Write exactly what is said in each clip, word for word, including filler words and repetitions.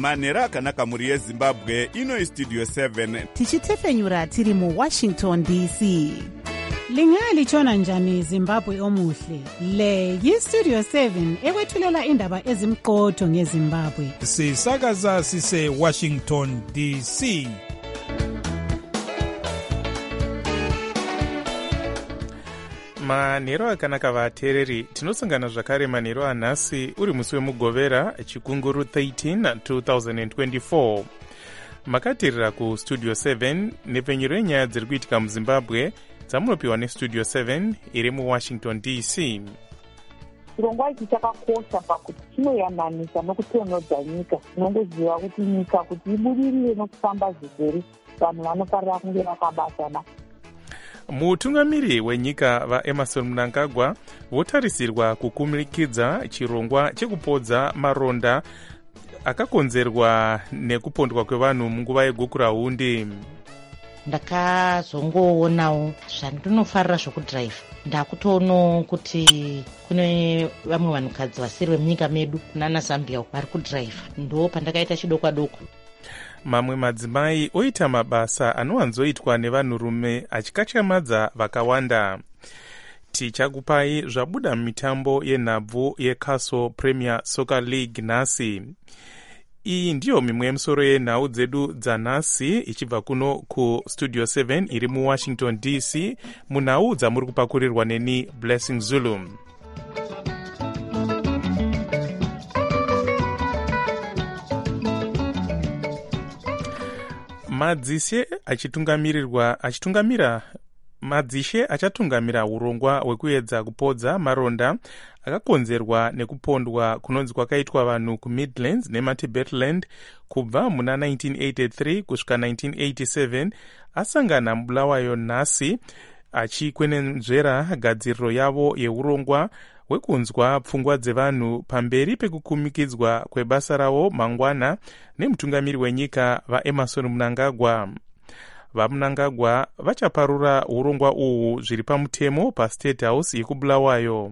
manhero akanaka mhuri yezimbabwe. Ino istudio seven tichitefenyura tiri muwashington D C. Lingalitshona njani Zimbabwe omuhle? Le yistudio seven ekwethulela indaba ezimqotho ngeZimbabwe. Sisakaza sise Washington D C. manhero akanaka vateereri, tinosangana zvakare manhero anhasi uri musi wemugovera chikunguru thirteen twenty twenty-four. makateerera kustudio seven nepfenyuro yenyaya dziri kuitika muzimbabwe dzamunopiwa nestudio seven iri muwashington D C. chirongwa ichi chakakosha pakuti chinoyananisa nokutonodza nyika. Tinongoziva kuti nyika kuti ibudirire nokufamba zvizere, vanhu vanofarira kunge vakabatana. mutungamiri wenyika vaEmmerson Mnangagwa votarisirwa kukumikidza chirongwa chekupodza maronda akakonzerwa nekupondwa kwevanhu munguva yegukurahundi. ndakazongoonawo zvandinofarira zvokudhiraivha. ndakutoonawo kuti kune vamwe vanhukadzi vasiri vemunyika medu kunana Zambia vari kudhiraivha. ndo pandakaita chidokwa doko. mamwe madzimai oita mabasa anowanzoitwa nevanhurume achikatyamadza vakawanda. tichakupai zvabuda mumitambo yenhabvu yeCastle Premier Soccer League nhasi. iyi ndiyo mimwe yemusoro yenhau dzedu dzanhasi ichibva kuno kustudio seven iri muwashington D C, munhau dzamuri kupakurirwa neni Blessing Zulu. madzishe achitungamirirwa achitungamira madzishe achatungamira urongwa hwekuedza kupodza maronda akakonzerwa nekupondwa kunonzi kwakaitwa vanhu kuMidlands neMatebeleland kubva muna nineteen eighty-three kusvika nineteen eighty-seven asangana mubulawayo nhasi achikwenenzvera gadziriro yavo yeurongwa hwekunzwa pfungwa dzevanhu pamberi pekukumikidzwa kwebasa ravo mangwana nemutungamiri wenyika vaEmmerson Mnangagwa. vaMnangagwa vachaparura urongwa uhwu zviri pamutemo paState House yekubulawayo.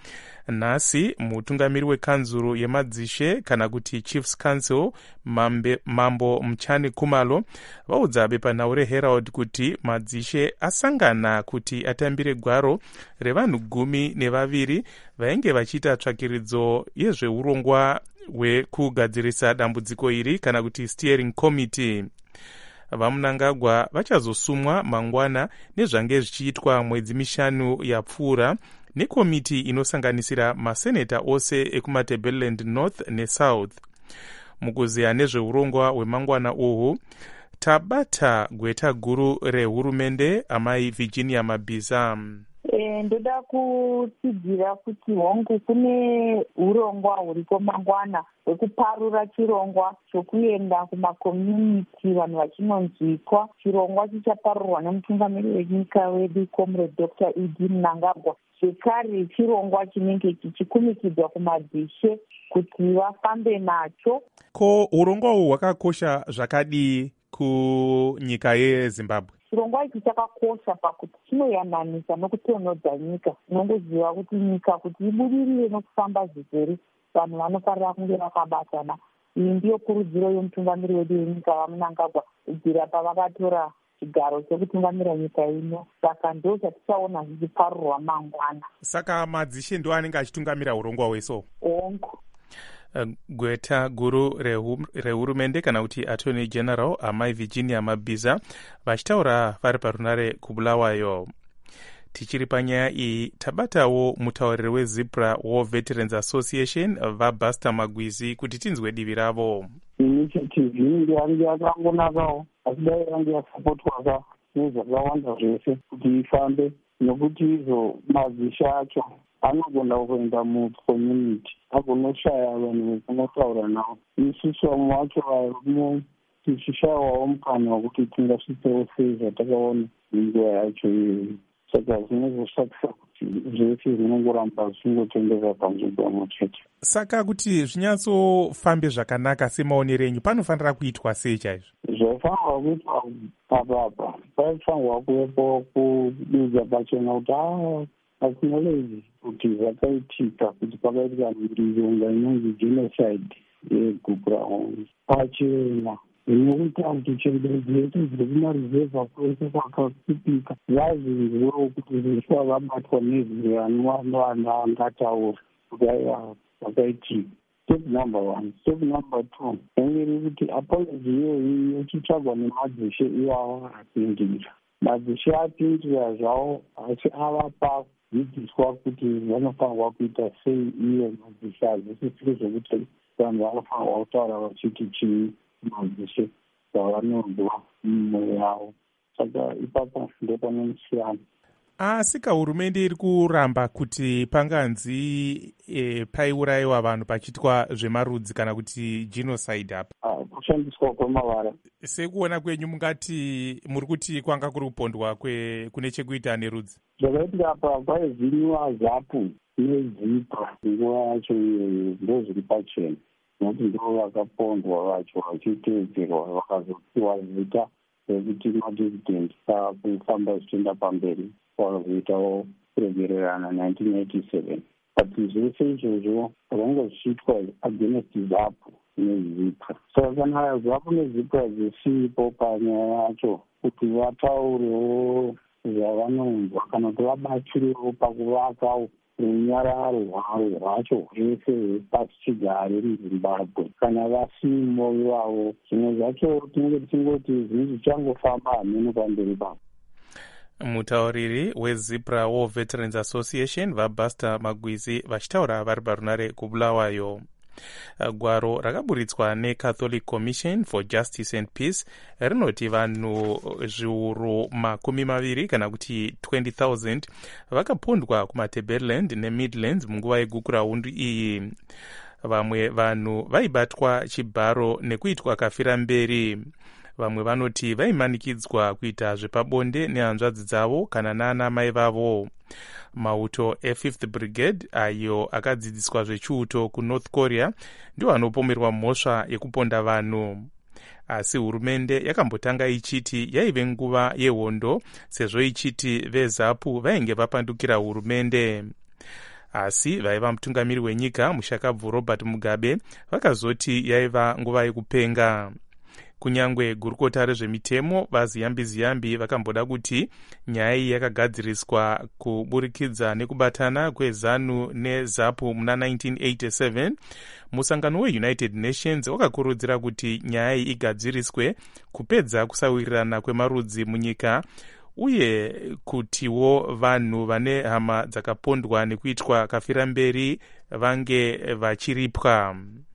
nhasi mutungamiri wekanzuro yemadzishe kana kuti Chiefs Council mambe, mambo Mchani Kumalo vaudza bepanhau reHerald kuti madzishe asangana kuti atambire gwaro revanhu gumi nevaviri vainge vachiita tsvakiridzo yezveurongwa hwekugadzirisa dambudziko iri kana kuti steering committee. vaMnangagwa vachazosumwa mangwana nezvange zvichiitwa mwedzi mishanu yapfuura nekomiti inosanganisira maseneta ose ekuMatebeleland North neSouth. mukuziya nezveurongwa hwemangwana uhwu tabata gweta guru rehurumende amai Virginia Mabhiza. E, ndoda kutsigira kuti hongu kune urongwa huriko mangwana hwekuparura chirongwa chokuenda kumakommunity vanhu vachinonzwikwa. chirongwa chichaparurwa nemutungamiri wenyika wedu comrade Doctor Edie Mnangagwa. zvekare chirongwa chinenge chichikumikidzwa kumadzishe kuti vafambe nacho. ko urongwa uhwu hwakakosha zvakadii kunyika yeZimbabwe? chirongwa ichi chakakosha pakuti chinoyananisa nokutonodza nyika. tinongoziva kuti nyika kuti ibudirire nokufamba zvizere, vanhu vanofarira kunge vakabatana. iyi ndiyo kurudziro yomutungamiri wedu wenyika vaMnangagwa kubvira pavakatora chigaro chekutungamira nyika ino. saka ndo chatichaona zvichiparurwa mangwana. saka madzishe ndo anenge achitungamira urongwa hweso ongo. gweta guru rehurumende kana kuti attorney general amai Virginia Mabhiza vachitaura vari parunare kubulawayo. tichiri panyaya iyi tabatawo mutauriri weZipra War Veterans Association vaBuster Magwizi kuti tinzwe divi ravo. initiative iyi yange yakangonakawo asi dai yange yasapotwaka nezvakawanda zvese kuti ifambe, nokuti izvo madzishe acho anogona kuenda mucommunity agonoshaya vanhu vekunotaura navo. isusu vamwe vacho vaimo tichishayawo mukana wekuti tingasvitsewo sei zvatakaona nenguva yacho iyoyo. saka zvinozoshatisa kuti zvese zvinongoramba zvingotengeza panzvimbo yamwe chete. saka kuti zvinyatsofambe zvakanaka semaonero enyu panofanira kuitwa sei chaizvo? zvaifanirwa kuitwa apapa paifanirwa kuvepo kududza pachena kuti a acknowledge kuti zvakaitika, kuti pakaitika mbironga inonzi genocide yeguground pachena inokuita kuti chengedzo yedu dziri kumarivhevha kwese kwakakupika vazvinziwewo kuti zviswa vabatwa nezvivanhu angataura kuti aiwa vakaitika. Step number one. Step number two, engeri kuti apology iyoyi yochitsvagwa nemadzishe iwawo apindira. Madzishe apindira zvawo asi avapa dzidziswa kuti vanofanirwa kuita sei iye madzishe hazvisisiri zvekuti vanhu vanofanirwa kutaura vachiti chii madzishe zvavanonzwa mumwoyo yavo. Saka ipapo ndopane musiyano. Asi hurumende iri kuramba kuti panganzi e, paiurayiwa vanhu pachitwa zvemarudzi kana kuti genocide apa. Kushandiswa kwemavara. Sekuona kwenyu mungati muri kuti kwanga kuri kupondwa kwe kune chekuita nerudzi. Zvakaitika apa kwaivhiniwa zapu nezipa nguva yacho iyoyo ndozviri pachena. Nokuti ndo vakapondwa vacho vachiteedzerwa vakazopiwa zita rekuti madividend pakufamba zvichienda pamberi. Wakazoitawo kuregererana nineteen eighty-seven. But zvese izvozvo zvanga zvichiitwa against zapu nezipa. Saka kana zapu nezipa zvisipo panyaya yacho kuti vataurewo zvavanonzwa kana kuti vabatsirewo pakuvaka runyararo rwavo rwacho hwese hwepasichigare muZimbabwe. Kana vasimo ivavo zvimwe zvacho tinenge tichingoti zvinhu zvichangofamba hameno pamberi pavo. Mutauriri weZipra War Veterans Association vaBuster Magwizi vachitaura vari parunare kubulawayo. Gwaro rakaburitswa neCatholic Commission for Justice and Peace rinoti vanhu zviuru makumi maviri kana kuti twenty thousand vakapondwa kumaTebeleland neMidlands munguva yegukuraundu iyi. Vamwe vanhu vaibatwa chibharo nekuitwa kafira mberi. Vamwe vanoti vaimanikidzwa kuita zvepabonde nehanzvadzi dzavo kana nana mai vavo. Mauto e-fifth Brigade ayo akadzidziswa zvechiuto kuNorth Korea ndiwo anopomerwa mhosva yekuponda vanhu. Asi hurumende yakambotanga ichiti yaive nguva yehondo sezvo ichiti vezapu vainge vapandukira hurumende. Asi vaiva mutungamiri wenyika mushakabvu Robert Mugabe vakazoti yaiva nguva yekupenga. Kunyangwe gurukota rezvemitemo vaziyambi ziyambi vakamboda kuti nyaya iyi yakagadziriswa kuburikidza nekubatana kwezanu nezapu muna nineteen eighty-seven. Musangano weUnited Nations wakakurudzira kuti nyaya iyi igadziriswe kupedza kusawirirana kwemarudzi munyika uye kutiwo vanhu vane hama dzakapondwa nekuitwa kafira mberi vange vachiripwa.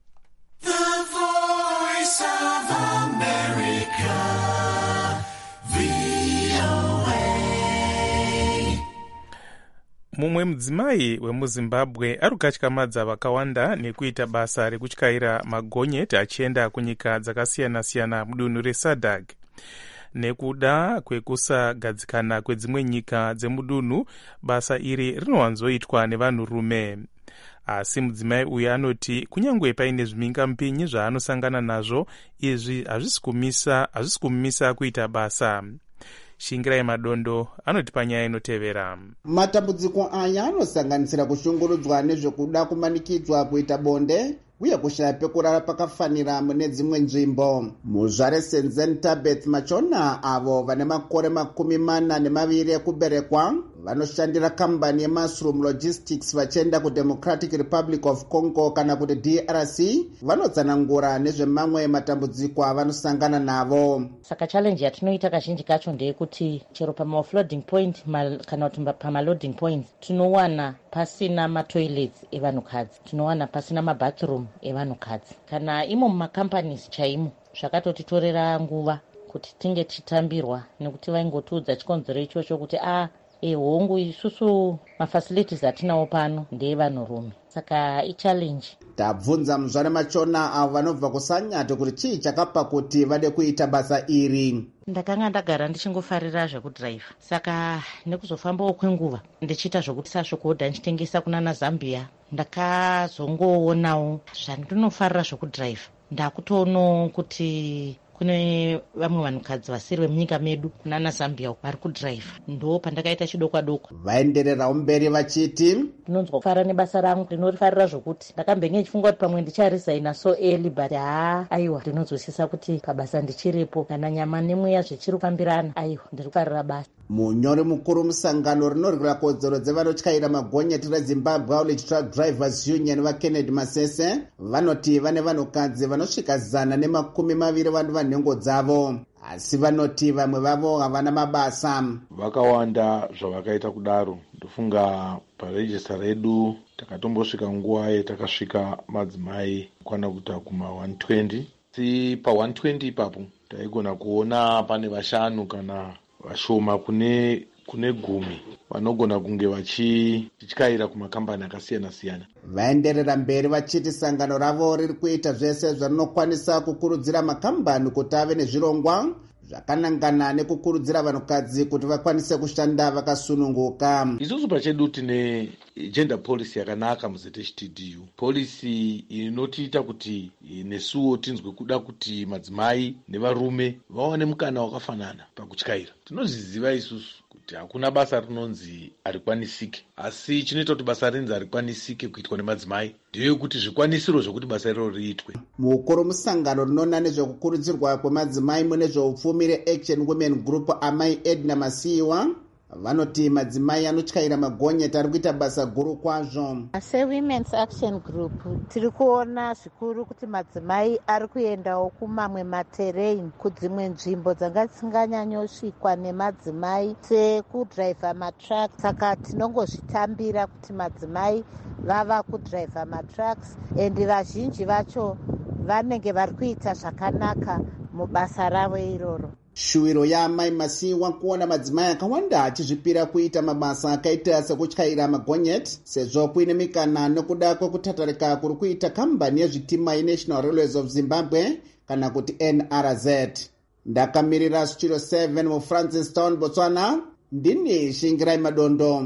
Mumwe mudzimai wemuZimbabwe arikukatyamadza vakawanda nekuita basa rekutyaira magonyeti achienda kunyika dzakasiyana-siyana mudunhu reSADC. Nekuda kwekusagadzikana kwedzimwe nyika dzemudunhu, basa iri rinowanzoitwa nevanhurume. Asi mudzimai uyu anoti kunyangwe paine zvimhingamupinyi zvaanosangana nazvo, izvi hazvisi kumisa hazvisi kumisa kuita basa. Shingirai Madondo anoti panyaya inotevera. Matambudziko aya anosanganisira kushungurudzwa nezvekuda kumanikidzwa kuita bonde uye kushaya pekurara pakafanira mune dzimwe nzvimbo. Muzvare Senzen Tabeth Machona avo vane makore makumi mana nemaviri ekuberekwa vanoshandira kambani yeMushroom Logistics vachienda kuDemocratic Republic of Congo kana kuti D R C vanotsanangura nezvemamwe matambudziko avanosangana navo. Saka challenge yatinoita kazhinji kacho ndeyekuti chero pama-offloading point kana kuti pama-loading points tinowana pasina matoilets evanhukadzi, tinowana pasina mabathroom evanhukadzi. Kana imo mumacompanies chaimo zvakatotitorera nguva kuti tinge tichitambirwa nekuti vaingotiudza chikonzero ichocho kuti a e hongu isusu mafacilities atinawo pano ndeevanhurume. Saka ichallenge. Tabvunza Muzvare Machona avo vanobva kuSanyato kuti chii chakapa kuti vade kuita basa iri. Ndakanga ndagara ndichingofarira zvekudhiraivha, saka nekuzofambawo kwenguva ndichiita zvokuti sasvokodha ndichitengesa kunana Zambia, ndakazongoonawo zvandinofarira zvekudhiraivha. Ndakutoonawo kuti kune vamwe vanhukadzi vasiri vemunyika medu kunana zambia vari kudhiraivha. Ndo pandakaita chidokwa dokwa. Vaendererawo mberi vachiti, ndinonzwa kufara nebasa rangu, ndinorifarira zvokuti ndakambenge ndichifunga kuti pamwe ndicharisaina so early, but haa aiwa ndinonzwisisa kuti pabasa ndichiripo kana nyama nemweya zvichiri kufambirana. Aiwa ndiri kufarira basa. Munyori mukuru musangano rinorwira kodzero dzevanotyaira magonyeti reZimbabwe Haulage Truck Drivers Union vaKennedy Masese vanoti vane vanhukadzi vanosvika zana nemakumi maviri vanhu vanhengo dzavo, asi vanoti vamwe vavo havana mabasa. Vakawanda zvavakaita kudaro. Ndofunga parejista redu takatombosvika nguva yetakasvika madzimai kwana kuta kuma one hundred twenty. Si pa one hundred twenty ipapo taigona kuona pane vashanu kana vashoma kune kune gumi vanogona kunge vachityaira kumakambani akasiyana siyana. Vaenderera mberi vachiti sangano ravo riri kuita zvese zvarinokwanisa kukurudzira makambani kuti ave nezvirongwa zvakanangana nekukurudzira vanhukadzi kuti vakwanise kushanda vakasununguka. Isusu pachedu tine gender policy yakanaka muZ H T D U, policy inotiita kuti nesuwo tinzwe kuda kuti madzimai nevarume vaone mukana wakafanana pakutyaira. Tinozviziva isusu kuti hakuna basa rinonzi harikwanisike, asi chinoita kuti basa rinzi harikwanisike kuitwa nemadzimai ndiyo kuti zvikwanisiro zvokuti basa iro riitwe. Mukuru musangano rinoona nezvekukurudzirwa kwemadzimai mune zveupfumi reAction Women Group Amai Edna Masiwa vanoti madzimai anotyaira magonyeti ari kuita basa guru kwazvo. SeWomen's Action Group tiri kuona zvikuru kuti madzimai ari kuendawo kumamwe materrain kudzimwe nzvimbo dzanga dzisinganyanyosvikwa nemadzimai sekudhiraivha matrucks. Saka tinongozvitambira kuti madzimai vava kudhiraivha matrucks endi vazhinji vacho vanenge vari kuita zvakanaka mubasa ravo iroro. Shuwiro yaamai Masiwa kuona madzimai akawanda achizvipira kuita mabasa akaita sekutyaira magonyeti sezvo kuine mikana nekuda kwekutatarika kuri kuita kambani yezvitima yeNational Railways of Zimbabwe kana kuti N R Z. Ndakamirira Studio seven muFrancistown, Botswana, ndini Shingirai Madondo.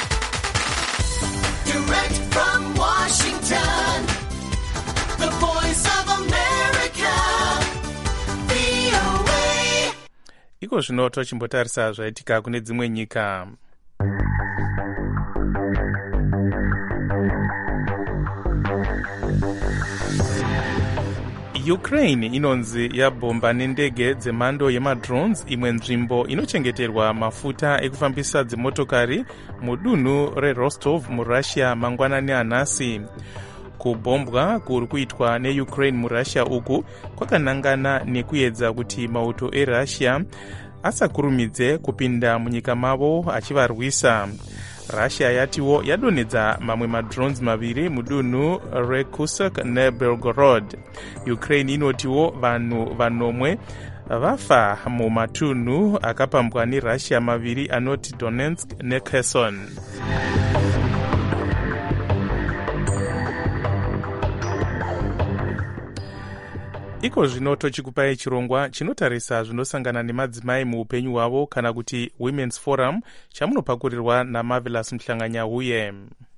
Direct from Washington, the voice of America, V O A. Iko zvino tochimbotarisa zvaitika kune dzimwe nyika. Ukraine inonzi yabhomba nendege dzemhando yemadrones imwe nzvimbo inochengeterwa mafuta ekufambisa dzimotokari mudunhu reRostov muRussia mangwanani anhasi. Kubhombwa kuri kuitwa neUkraine muRussia uku kwakanangana nekuedza kuti mauto eRussia asakurumidze kupinda munyika mavo achivarwisa. Russia yatiwo yadonedza mamwe madrones maviri mudunhu reKursk neBelgorod. Ukraine inotiwo vanhu vanomwe vafa mumatunhu akapambwa neRussia maviri anoti Donetsk neKherson. Iko zvino tochikupai chirongwa chinotarisa zvinosangana nemadzimai muupenyu hwavo kana kuti Women's Forum chamunopakurirwa naMarvelous Mhlanganyahuye.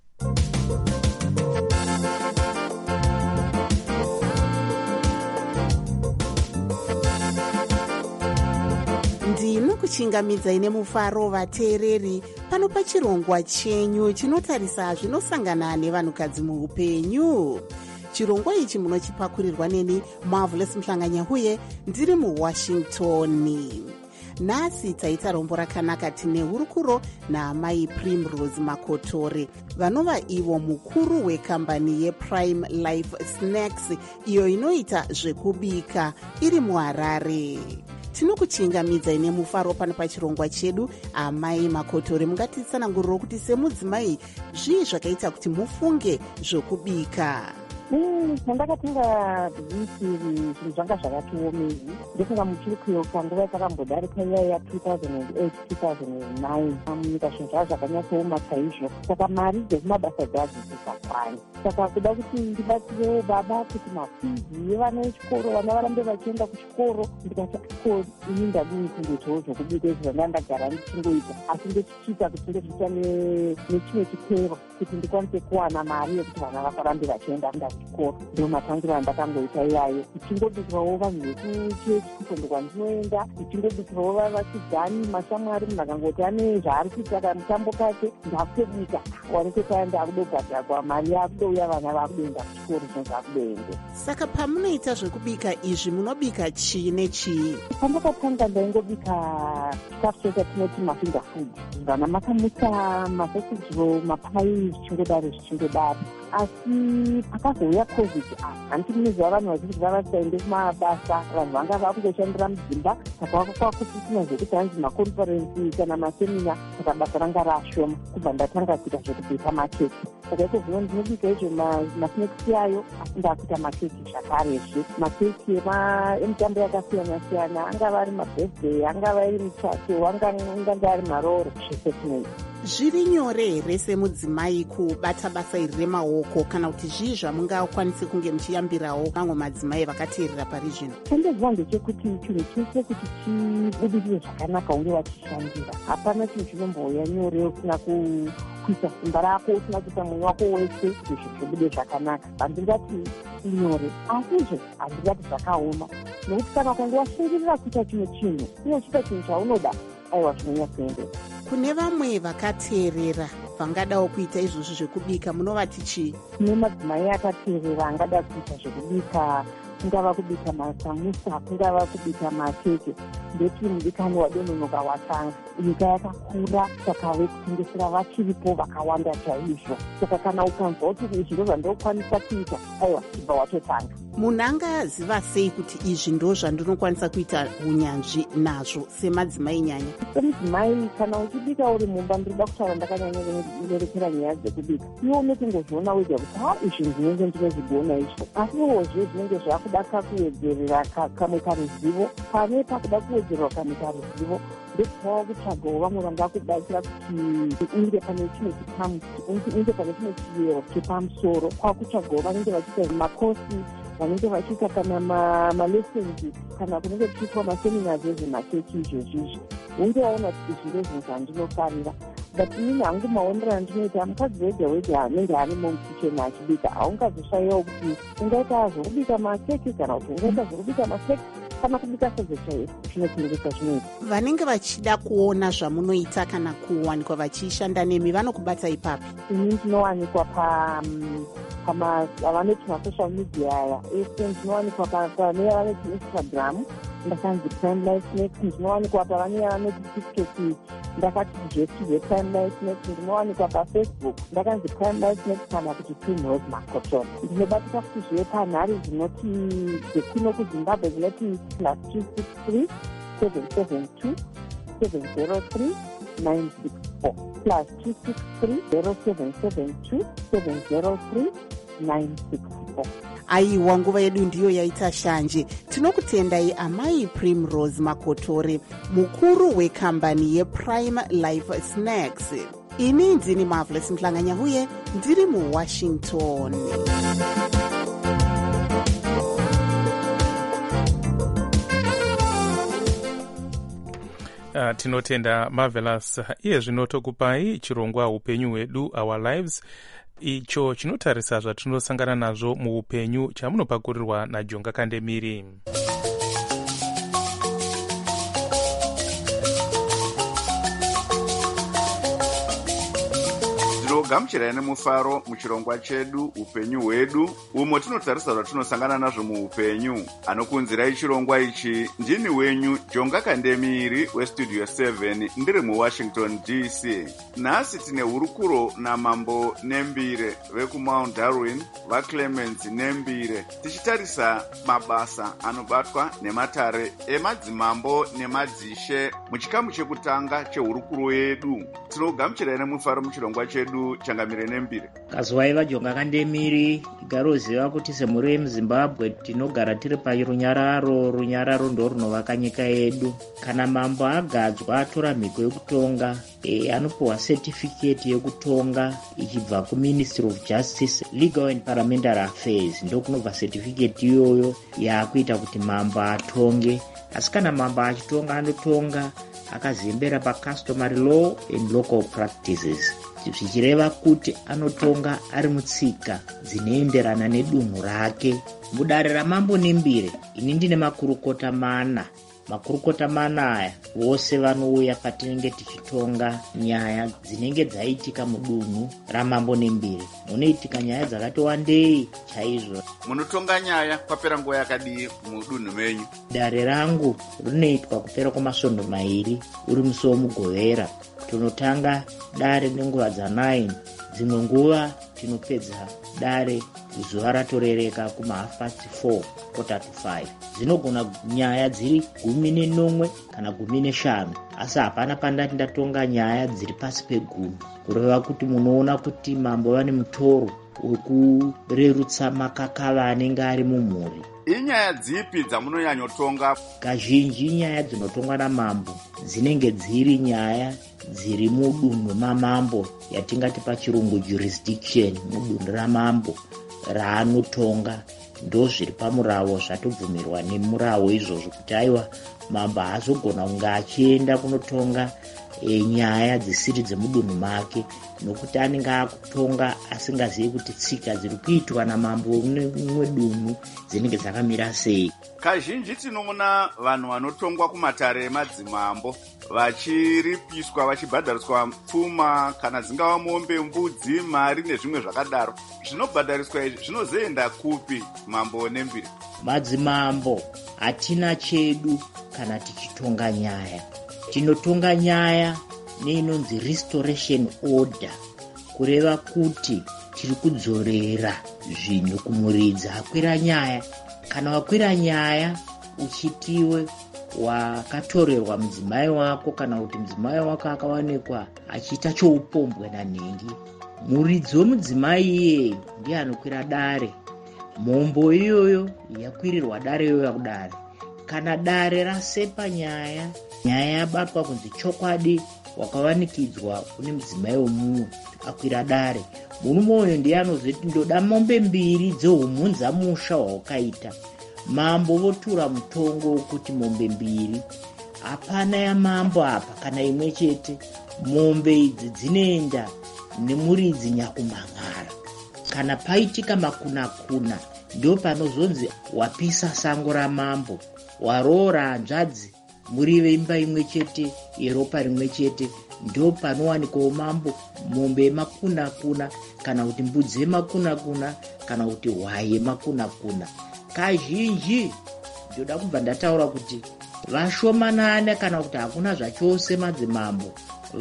ndimi kuchingamidzai nemufaro vateereri pano pachirongwa chenyu chinotarisa zvinosangana nevanhukadzi muupenyu. Chirongwa ichi munochipakurirwa neni Marvelous Mhlanganyahuye ndiri muWashington. Nhasi taita rombo rakanaka tine hurukuro naamai Primrose Makotore vanova ivo mukuru wekambani yePrime Life Snacks iyo inoita zvekubika iri muHarare. Tinokuchingamidzai nemufaro pano pachirongwa chedu. Amai Makotore, mungatitsananguriro kuti semudzimai zvii zvakaita kuti mufunge zvokubika? Pandakatenga bhizinesi zvinhu zvanga zvakatiomei ndofunga muchiri kuyoka nguva yatakambodarika iya ya two thousand eight two thousand nine munyika zvinhu zvava zvakanyatsooma chaizvo, saka mari dzezvimabasa dzadzisisakwana. Saka kuda kuti ndibatsirewo baba kuti mafizi evana vechikoro vana varambe vachienda kuchikoro, ndikati ko ini ndadini kundoitawo zvokubika izvi zvanga ndagara ndichingoita, asi ndochichiita kuti ndozviita nechimwe chikero kuti ndikwanise kuwana mari yekuti vana vasarambe vachienda ndai. chikoro. Ndo matangiro andakangoita iyayo, tichingodikirawo vanhu vekuchechi kutondo kwandinoenda, tichingodikirawo vavakidzani mashamwari. Munhu akangoti ane zvaari kuita kamutambo kake, ndakutobika wareketaya ndakudogadzakwa mari yakudouya vana vakudoenda kuchikoro zvinhu zvakudoende. Saka pamunoita zvekubika izvi munobika chii nechii? Pandakatanga ndaingobika chikafu chete tinoti mafinger food, vana makamusa masosijiro, mapai zvichingodaro zvichingodaro. Asi pakazouya covid, handiti munoziva vanhu vazhinji vavasaende kumabasa, vanhu vanga vakungoshandira mudzimba, saka vakakwa kuti tina zvekuti hanzi makonferensi kana masemina, saka basa ranga rashoma. Kubva ndatanga kuita zvekubika makeki, saka iko zvino ndinobika izvo masnacks yayo, asi ndakuita makeki zvakarezve, makeki emitambo yakasiyana siyana, angava ari mabirthday, angava iri michato, anganga ari maroro, zvese tinoita. Zviri nyore here semudzimai kubata basa iri remaoko, kana kuti zvii zvamungakwanise kunge muchiyambirawo mamwe madzimai vakateerera pari zvino? Chandezva ndechekuti chinhu chese kuti chibudirire zvakanaka unge wachishandira. Hapana chinhu chinombouya nyore usina kuisa simba rako, usina kuita mwoyo wako wese kuti zvinhu zvibude zvakanaka. Handingati inyore, asizve handingati zvakaoma, nokuti kana ukange washingirira kuita chimwe chinhu, unochiita chinhu chaunoda, aiwa zvinonyatsoendera. Kune vamwe vakateerera vangadawo kuita izvozvo zvekubika, munovati chii? Kune madzimai akateerera angada kuita zvekubika, kungava kubika masamusa, kungava kubika makeke, ndeti mudikani wadononoka watanga. Nyika yakakura, saka vekutengesera vachiripo vakawanda chaizvo. Saka kana ukanzwa kuti izvi ndo zvandokwanisa kuita, aiwa chibva watotanga. Munhu angaziva sei kuti izvi ndo zvandinokwanisa kuita unyanzvi nazvo semadzimai nyanya? Semudzimai, kana uchibika uri mumba, ndinoda kutaura ndakanyanya kunerekera nyaya dzekubika, iwe unotongozviona wega kuti ha izvi ndinenge ndinozvigona izvo. Asi iwozve zvinenge zvakuda kakuwedzerera kamwe karuzivo, pane pakuda kuwedzererwa kamwe karuzivo, ndokuvawo kutsvagawo vamwe vangakubatsira kuti unge pane chimwe chikamu, unge pane chimwe chiyero chepamusoro. Kwakutsvagawo vanenge vachiita makosi, vanenge vachiita kana malessons, kana kunenge kuchiitwa maseminars ezvemakeki izvozvizvi. Unge waona kuti zviro zvinhu zvandinofarira. But inini hangu maonero andinoita, mukadzi wega wega anenge arimo mukicheni achibika, haungazoshayiwa kuti ungaita zvokubika makeki kana kuti ungaita zvokubika makeki kana kubika sadza chaiyo, zvinotengesa zvinoita. Vanenge vachida kuona zvamunoita kana kuwanikwa vachishanda nemi vanokubata ipapi? Ini ndinowanikwa pa vanoti masocial media aya ese, ndinowanikwa pane vanoti Instagram ndakanzi Prime Life Snacks, ndinowanikwa pavane vanoti TikTok ndakati zvesive Prime Life Snacks, ndinowanikwa paFacebook ndakanzi Prime Life Snacks kana kuti Twin Rose Makoton. Ndinobatika kuti zvive panhare dzinoti dzekuno kuZimbabwe dzinoti plus two six three seven seven two seven zero three nine six four plus two six three zero seven seven two seven zero three nine six four. Aiwa, nguva yedu ndiyo yaita shanje. Tinokutendai amai Primrose Makotore, mukuru wekambani yePrime Life Snacks. Ini ndini Marvelous Mhlanganyahuye, ndiri muWashington. Uh, tinotenda Marvelous. Iye zvino tokupai chirongwa upenyu hwedu, Our Lives, icho chinotarisa zvatinosangana nazvo muupenyu, chamunopakurirwa naJonga Kandemiri. Gamuchirai nemufaro muchirongwa chedu upenyu hwedu, umo tinotarisa zvatinosangana nazvo muupenyu. Anokunzirai chirongwa ichi ndini wenyu Jonga Kandemiri westudio seven, ndiri muWashington D C. Nhasi tine hurukuro namambo Nembire vekumount Darwin, vaClemens Nembire, tichitarisa mabasa anobatwa nematare emadzimambo nemadzishe muchikamu chekutanga chehurukuro yedu. Tinogamuchirai nemufaro muchirongwa chedu Changamire Nembire. Kazwaiva Jonga Kandemiri, igaroziva kuti semhuri yemuZimbabwe tinogara tiri parunyararo. Runyararo ndo runovaka nyika yedu. Kana mambo agadzwa atora mhiko yekutonga, e, anopuwa certificate yekutonga ichibva kuMinistry of Justice, Legal and Parliamentary Affairs. Ndo kunobva certificate iyoyo yakuita kuti mambo atonge. Asi kana mambo achitonga anotonga akazembera pacustomary law and local practices, zvichireva kuti anotonga ari mutsika dzinoenderana nedunhu rake. Mudare ramambo nembire ini ndine makurukota mana. Makurukota mana aya vose vanouya patinenge tichitonga nyaya dzinenge dzaitika mudunhu ramambo nembire. Munoitika nyaya dzakati wandei chaizvo. Munotonga nyaya kwapera nguva yakadii mudunhu menyu? Dare rangu rinoitwa kupera kwamasvondo mairi uri musi womugovera. Tunotanga dare nenguva dzanine, dzimwe nguva tinopedza dare zuva ratorereka kuma half past four quarter to five. Dzinogona nyaya dziri gumi nenomwe kana gumi neshanu, asi hapana pandati ndatonga nyaya dziri pasi pegumi, kureva kuti munoona kuti mambo vane mutoro wekurerutsa makakava anenge ari mumhuri. Inyaya dzipi dzamunonyanyotonga? Kazhinji nyaya dzinotongwa namambo dzinenge dziri nyaya dziri mudunhu mamambo, yatingati pachirungu jurisdiction, mudunhu ramambo raanotonga. Ndo zviri pamurawo zvatobvumirwa nemurawo izvozvo kuti aiwa mambo haazogona kunge achienda kunotonga e, nyaya dzisiri dzemudunhu make, nokuti anenge akutonga asingazivi kuti tsika dziri kuitwa namambo mumwe dunhu dzinenge dzakamira sei. Kazhinji tinoona vanhu vanotongwa kumatare emadzimambo vachiripiswa, vachibhadhariswa pfuma kana dzingava mombe, mbudzi, mari nezvimwe zvakadaro. Zvinobhadhariswa izvi zvinozoenda kupi mambo nembiri? Madzimambo hatina chedu kana tichitonga nyaya. Tinotonga nyaya neinonzi restoration order, kureva kuti tiri kudzorera zvinhu kumuridza akwira nyaya. Kana wakwira nyaya uchitiwe wakatorerwa mudzimai wako, kana kuti mudzimai wako akawanikwa achiita choupombwe nanhengi, muridzi wemudzimai iyeye ndiye anokwira dare. Mhombo iyoyo yakwirirwa dare iyoyo yakudare. Kana dare rasepa nyaya, nyaya yabatwa kunzi chokwadi wakawanikidzwa kune mudzimai womumwe akwira dare, murume uyo ndiye anozoti ndoda mombe mbiri dzehumhunza musha hwawakaita. Mambo votura mutongo wekuti mombe mbiri, hapana yamambo apa kana imwe chete. Mombe idzi dzinoenda nemuridzi nyakumang'ara. Kana paitika makuna-kuna, ndio panozonzi wapisa sango ramambo, waroora hanzvadzi, muri veimba imwe chete, yeropa rimwe chete, ndio panowanikwawo mambo mombe yemakuna-kuna, kana kuti mbudzi yemakuna-kuna, kana kuti hwai yemakuna-kuna. Kazhinji ndoda kubva ndataura kuti vashomanane kana kuti hakuna zvachose madzimambo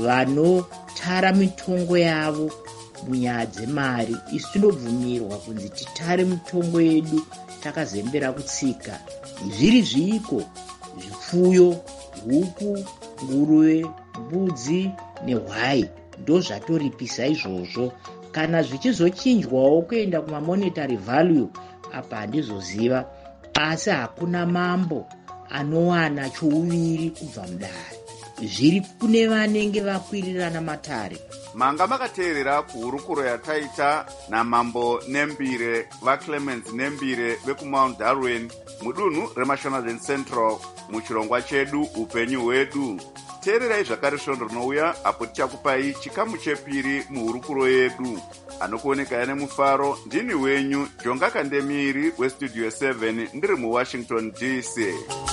vanotara mitongo yavo munyaya dzemari. Isu tinobvumirwa kunzi titare mitongo yedu takazembera kutsika. Zviri zviiko, zvipfuyo, huku, nguruve, mbudzi nehwai ndo zvatoripisa izvozvo. Kana zvichizochinjwawo kuenda kuma monetary value, apa handizoziva, asi hakuna mambo anowana chouviri kubva mudare. Zviri kune vanenge vakwirirana matare. Manga makateerera kuhurukuro yataita namambo Nembire vaClemens Nembire vekumount Darwin mudunhu reMashonaland Central muchirongwa chedu upenyu hwedu. Teererai zvakare svondo rinouya apo tichakupai chikamu chepiri muhurukuro yedu. Anokuoneka nemufaro ndini wenyu Jonga Kandemiri westudio seven ndiri muWashington D C.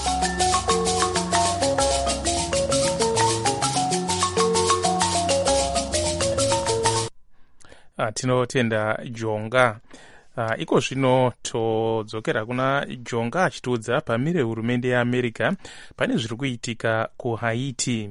Uh, tinotenda Jonga. Uh, iko zvino todzokera kuna Jonga achitiudza pamire hurumende yeAmerica pane zviri kuitika kuHaiti.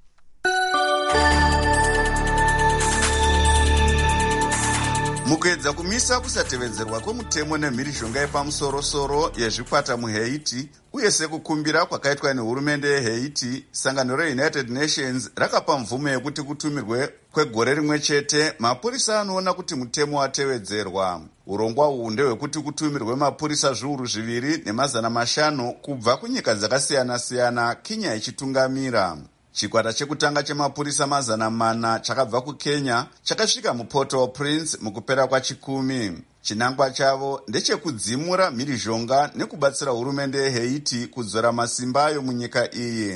Mukuedza kumisa kusatevedzerwa kwemutemo nemhirishonga yepamusoro-soro yezvikwata muHaiti uye sekukumbira kwakaitwa nehurumende yeHaiti, sangano reUnited Nations rakapa mvumo yekuti kutumirwe kwegore rimwe chete mapurisa anoona kuti mutemo watevedzerwa. Urongwa uhu ndehwekuti kutumirwe mapurisa zviuru zviviri nemazana mashanu kubva kunyika dzakasiyana-siyana, Kenya ichitungamira. Chikwata chekutanga chemapurisa mazana mana chakabva kuKenya chakasvika muPort-au-Prince mukupera kwachikumi. Chinangwa chavo ndechekudzimura mhirizhonga nekubatsira hurumende yeHaiti kudzora masimba ayo munyika iyi.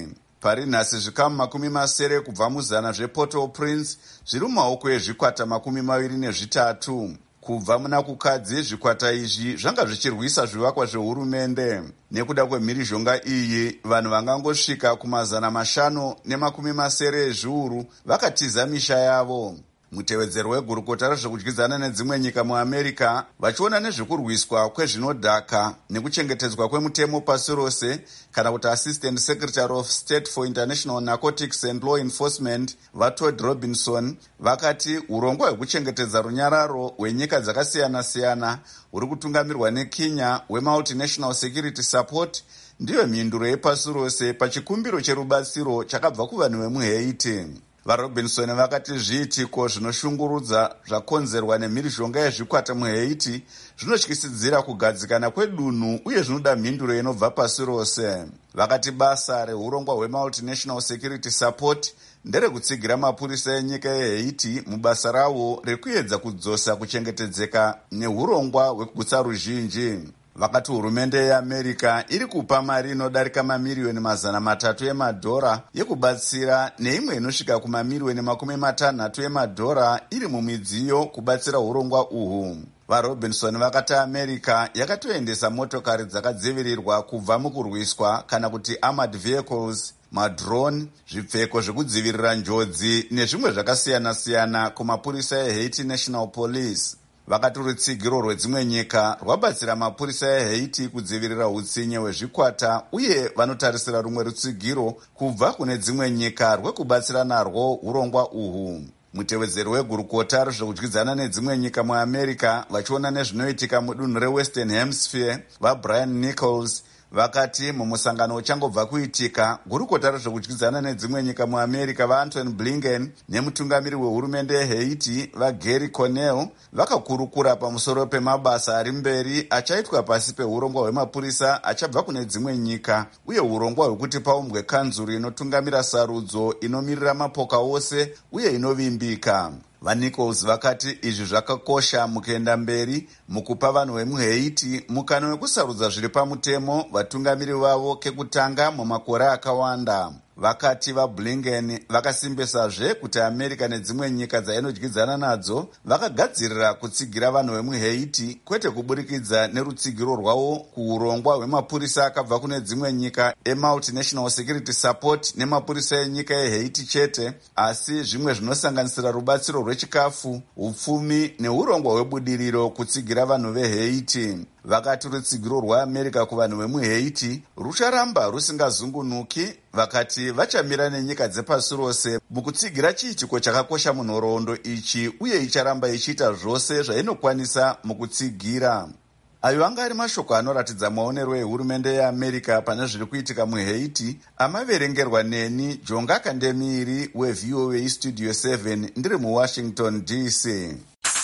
pari nhasi zvikamu makumi masere kubva muzana zvePort-au-Prince zviri mumaoko ezvikwata makumi maviri nezvitatu. Kubva muna kukadzi zvikwata izvi zvanga zvichirwisa zvivakwa zvehurumende. Nekuda kwemhirizhonga iyi, vanhu vangangosvika kumazana mashanu nemakumi masere ezviuru vakatiza misha yavo. Mutevedzero wegurukota rezvekudyidzana nedzimwe nyika muAmerica vachiona nezvekurwiswa kwezvinodhaka nekuchengetedzwa kwemutemo pasi rose, kana kuti Assistant Secretary of State for International Narcotics and Law Enforcement vaTodd Robinson vakati urongwa hwekuchengetedza runyararo hwenyika dzakasiyana-siyana huri kutungamirwa neKenya hweMultinational Security Support ndiyo mhinduro yepasi rose pachikumbiro cherubatsiro chakabva kuvanhu vemuHaiti. VaRobinson vakati zviitiko zvinoshungurudza zvakonzerwa nemhirizhonga yezvikwata muHaiti zvinotyisidzira kugadzikana kwedunhu uye zvinoda mhinduro inobva pasi rose. Vakati basa reurongwa hweMultinational Security Support nderekutsigira mapurisa enyika yeHaiti mubasa ravo rekuedza kudzosa kuchengetedzeka neurongwa hwekugutsa ruzhinji. Vakati hurumende yeAmerica iri kupa mari inodarika mamiriyoni mazana matatu emadhora yekubatsira neimwe inosvika kumamiriyoni makumi matanhatu emadhora iri mumidziyo kubatsira urongwa uhu. VaRobinson vakati America yakatoendesa motokari dzakadzivirirwa kubva mukurwiswa kana kuti armored vehicles, madrone, zvipfeko zvekudzivirira njodzi nezvimwe zvakasiyana-siyana kumapurisa eHaiti National Police. Vakati rutsigiro rwedzimwe nyika rwabatsira mapurisa eHaiti kudzivirira utsinye hwezvikwata uye vanotarisira rumwe rutsigiro kubva kune dzimwe nyika rwekubatsira narwo urongwa uhu. Mutevedzeri wegurukota rezvekudyidzana nedzimwe nyika muAmerica vachiona nezvinoitika mudunhu reWestern Hemisphere vaBrian Nichols vakati mumusangano uchangobva kuitika, gurukota rezvekudyidzana nedzimwe nyika muAmerica vaAntony Blinken nemutungamiri wehurumende yeHaiti vaGary Conell vakakurukura pamusoro pemabasa ari mberi achaitwa pasi peurongwa hwemapurisa achabva kune dzimwe nyika uye urongwa hwekuti paumbwe kanzuru inotungamira sarudzo inomirira mapoka ose uye inovimbika. VaNichols vakati izvi zvakakosha mukuenda mberi mukupa vanhu vemuHaiti mukana wekusarudza zviri pamutemo vatungamiri vavo kekutanga mumakore akawanda. Vakati vaBlinken vakasimbisazve kuti America nedzimwe nyika dzainodyidzana nadzo vakagadzirira kutsigira vanhu vemuHaiti kwete kuburikidza nerutsigiro rwavo kuurongwa hwemapurisa akabva kune dzimwe nyika eMultinational Security Support nemapurisa enyika yeHaiti chete, asi zvimwe zvinosanganisira rubatsiro rwechikafu, upfumi neurongwa hwebudiriro kutsigira vanhu veHaiti. Vakati rutsigiro rwaAmerica kuvanhu vemuHaiti rucharamba rusingazungunuki. Vakati vachamira nenyika dzepasi rose mukutsigira chiitiko chakakosha munhoroondo ichi uye icharamba ichiita zvose zvainokwanisa mukutsigira. Ayo anga ari mashoko anoratidza maonero ehurumende yeAmerica pane zviri kuitika muHaiti, amaverengerwa neni Jonga Kandemiri weV O A Studio seven ndiri muWashington D C.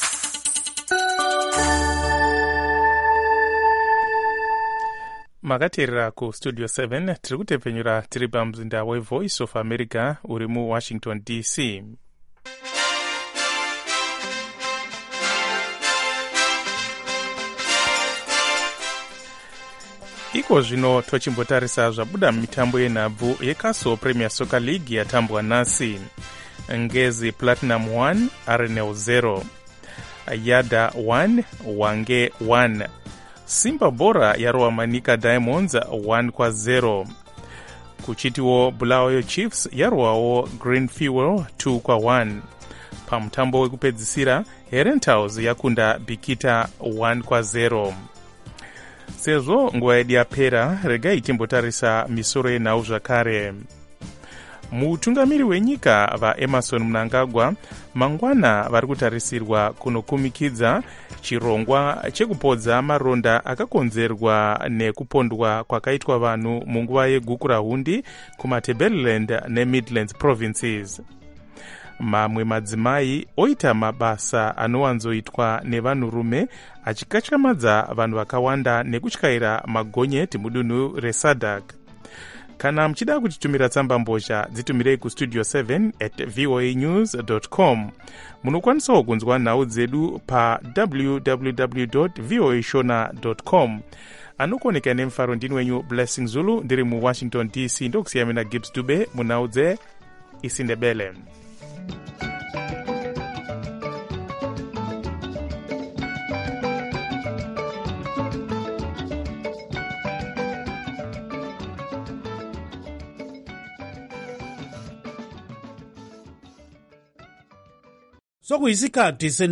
makateerera kustudio seven tiri kutepfenyura tiri pamzinda wevoice of America uri muWashington D C. Iko zvino tochimbotarisa zvabuda mumitambo yenhabvu yeCastle Premier Soccer League yatambwa nhasi. Ngezi Platinum one, Arenal zero, Yada one, Wange one, Simba Bora yarova Manika Diamonds one kwa zero. Kuchitiwo Bulawayo Chiefs yarovawo Green Fuel two kwa one. Pamutambo wekupedzisira Herentals yakunda Bikita one kwa zero. Sezvo nguva yedu yapera, regai timbotarisa misoro yenhau zvakare. Mutungamiri wenyika vaEmerson Mnangagwa mangwana vari kutarisirwa kunokumikidza chirongwa chekupodza maronda akakonzerwa nekupondwa kwakaitwa vanhu munguva yegukurahundi kumaTebeleland neMidlands provinces. Mamwe madzimai oita mabasa anowanzoitwa nevanhurume achikatyamadza vanhu vakawanda nekutyaira magonyeti mudunhu reSadak. Kana muchida kutitumira tsamba mbozha dzitumirei kustudio seven at voa news dot com. Munokwanisawo kunzwa nhau dzedu pa w w w dot voa shona dot com. anokuoneka nemfaro ndini wenyu Blessing Zulu ndiri mu Washington D C ndokusiyana na Gibbs Dube munaudze isindebele. sokuyisikhathi